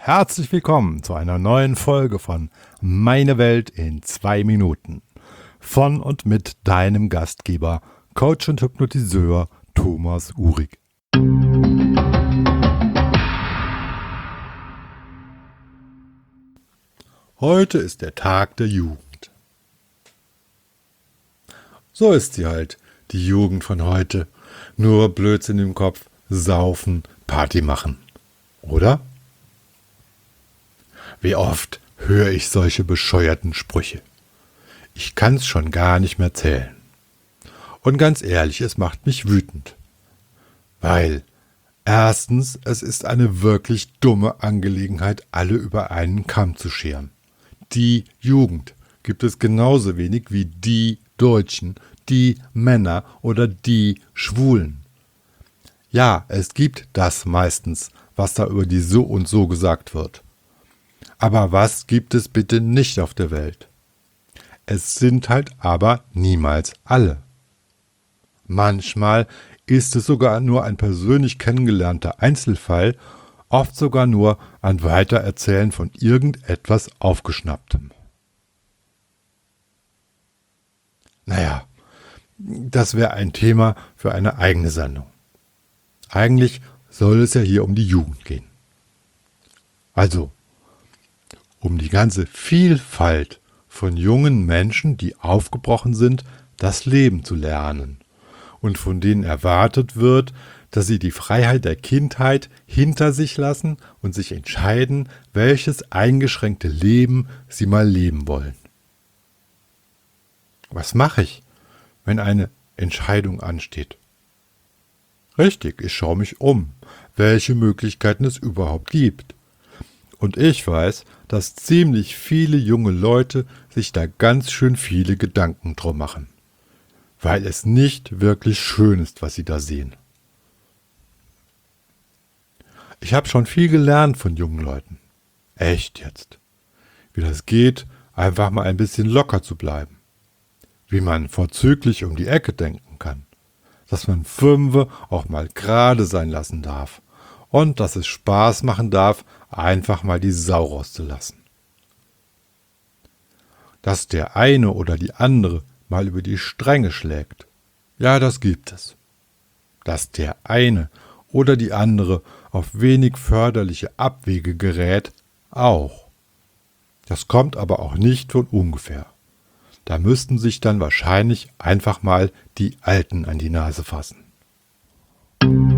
Herzlich willkommen zu einer neuen Folge von Meine Welt in 2 Minuten. Von und mit deinem Gastgeber, Coach und Hypnotiseur Thomas Uhrig. Heute ist der Tag der Jugend. So ist sie halt, die Jugend von heute. Nur Blödsinn im Kopf, saufen, Party machen. Oder? Wie oft höre ich solche bescheuerten Sprüche. Ich kann's schon gar nicht mehr zählen. Und ganz ehrlich, es macht mich wütend. Weil, erstens, es ist eine wirklich dumme Angelegenheit, alle über einen Kamm zu scheren. Die Jugend gibt es genauso wenig wie die Deutschen, die Männer oder die Schwulen. Ja, es gibt das meistens, was da über die so und so gesagt wird. Aber was gibt es bitte nicht auf der Welt? Es sind halt aber niemals alle. Manchmal ist es sogar nur ein persönlich kennengelernter Einzelfall, oft sogar nur ein Weitererzählen von irgendetwas Aufgeschnapptem. Naja, das wäre ein Thema für eine eigene Sendung. Eigentlich soll es ja hier um die Jugend gehen. Also, um die ganze Vielfalt von jungen Menschen, die aufgebrochen sind, das Leben zu lernen und von denen erwartet wird, dass sie die Freiheit der Kindheit hinter sich lassen und sich entscheiden, welches eingeschränkte Leben sie mal leben wollen. Was mache ich, wenn eine Entscheidung ansteht? Richtig, ich schaue mich um, welche Möglichkeiten es überhaupt gibt. Und ich weiß, dass ziemlich viele junge Leute sich da ganz schön viele Gedanken drum machen, weil es nicht wirklich schön ist, was sie da sehen. Ich habe schon viel gelernt von jungen Leuten. Echt jetzt. Wie das geht, einfach mal ein bisschen locker zu bleiben. Wie man vorzüglich um die Ecke denken kann. Dass man Fünfe auch mal gerade sein lassen darf. Und dass es Spaß machen darf, einfach mal die Sau rauszulassen. Dass der eine oder die andere mal über die Stränge schlägt. Ja, das gibt es. Dass der eine oder die andere auf wenig förderliche Abwege gerät, auch. Das kommt aber auch nicht von ungefähr. Da müssten sich dann wahrscheinlich einfach mal die Alten an die Nase fassen.